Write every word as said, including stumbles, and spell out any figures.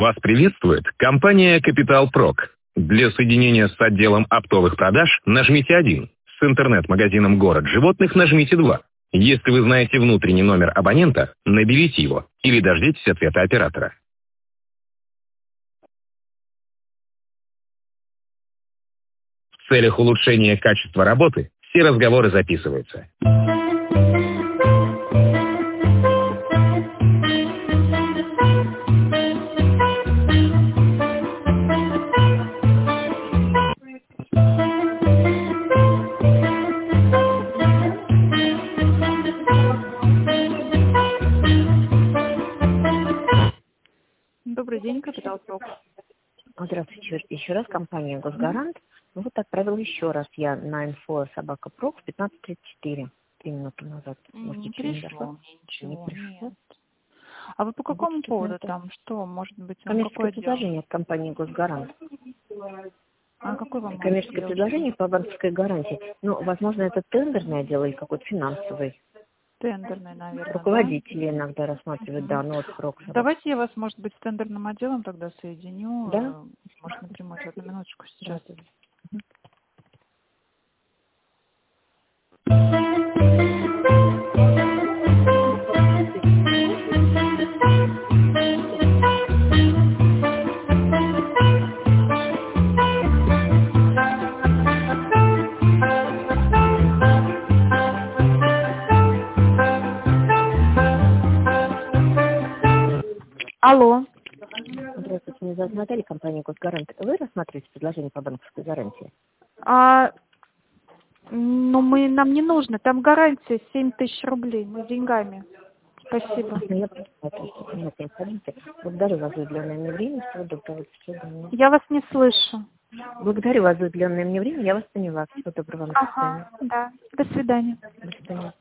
Вас приветствует компания Capital Prog. Для соединения с отделом оптовых продаж нажмите один. С интернет-магазином «Город животных» нажмите два. Если вы знаете внутренний номер абонента, наберите его или дождитесь ответа оператора. В целях улучшения качества работы все разговоры записываются. Добрый день, Capital Prog. Здравствуйте, еще раз, компания «Госгарант». Ну, вот отправила еще раз я на инфо собака прог в пятнадцать тридцать четыре, три минуты назад. Может, Не еще не пришло дошло? мне ничего, Не пришло. нет. А вы по какому Вот поводу что-то там? Что, может быть, вам коммерческое какое дело? предложение от компании «Госгарант». А какой вам может Коммерческое дело? предложение по банковской гарантии. Ну, возможно, это тендерное дело или какой-то финансовый. Тендерный, наверное, Руководители иногда рассматривают, да? да, но вот прог. Давайте я вас, может быть, с тендерным отделом тогда соединю. Да? э, Может, напрямую. Одну минуточку сейчас. Здравствуйте. Алло. Здравствуйте, меня зовут Наталья, компания «Госгарант». Вы рассматриваете предложение по банковской гарантии? А, ну, мы, нам не нужно. Там гарантия семь тысяч рублей. Мы деньгами. Спасибо. Ну, я посмотрю, нет необходимости. Благодарю вас за уделенное мне время. Всего доброго. До свидания. Я вас не слышу. Благодарю вас за уделенное мне время. Я вас поняла. Всего доброго. До свидания. Ага, да. До свидания. До свидания.